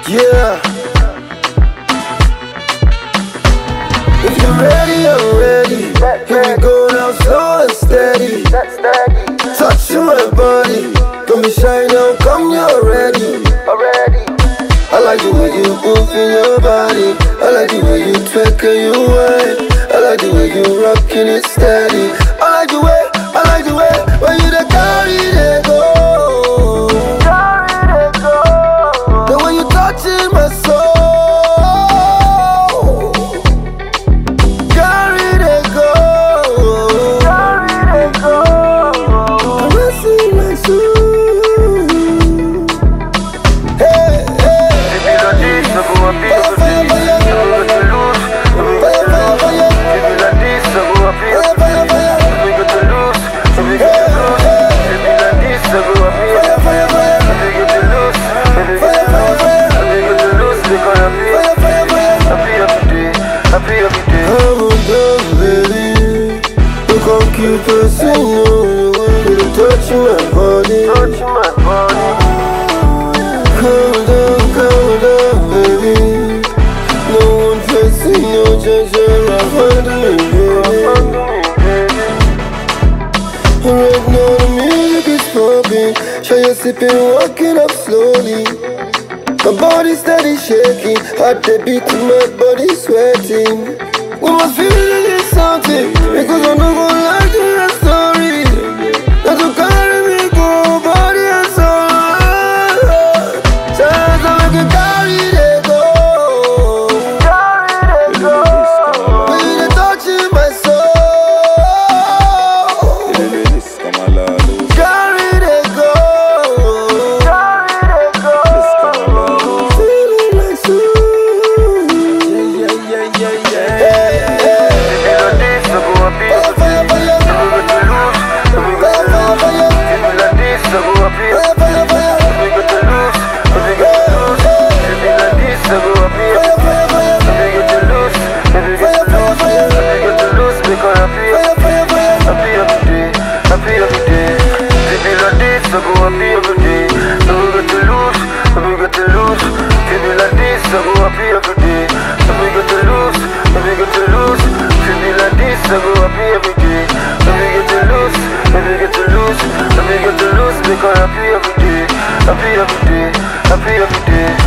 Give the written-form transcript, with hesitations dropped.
Yeah. If you're ready, I'm ready. Here we go now, slow and steady. Touching my body, don't be shy now, come you're ready. I like the way you move in your body. I like the way you twerk and you whine. I like the way you rockin' it steady. I like the way when you the carry they go. The way you touching my soul. Carry they go. Caressing my soul. Hey, keep pressing on the way you touch my body. Calm down, baby. No one pressing, no judging, I'm handling it. Right now the music is pumping. Show you sipping, walking up slowly. My body steady shaking, heart they beating, my body sweating. We must feel it is something, because I know gonna like the story. Not to carry me go, body and soul. Sometimes I make it carry they go. When you touching my soul. Carry they go. Feeling like soul. Yeah. Happy every day.